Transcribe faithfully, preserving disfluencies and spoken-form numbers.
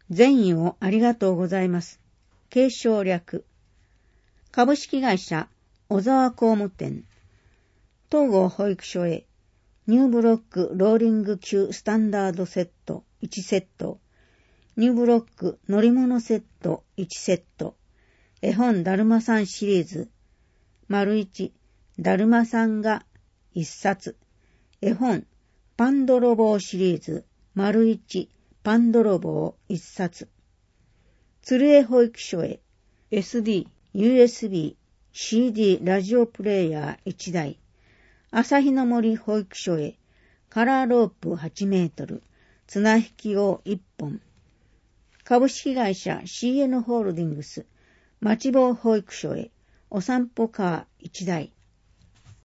善意をありがとうございます。継承略。株式会社小沢工務店。東郷保育所へニューブロックローリング級スタンダードセットいちセット。ニューブロック乗り物セットいちセット。絵本だるまさんシリーズ。丸いち、だるまさんがいっさつ。絵本パンどろぼうシリーズ。丸いち、パンどろぼういっさつ。鶴江保育所へ エスディー、ユーエスビー、シーディー ラジオプレイヤーいちだい。朝日の森保育所へカラーロープはちメートル。綱引きをいっぽん。株式会社 シーエヌ ホールディングス町坊保育所へお散歩カーいちだい。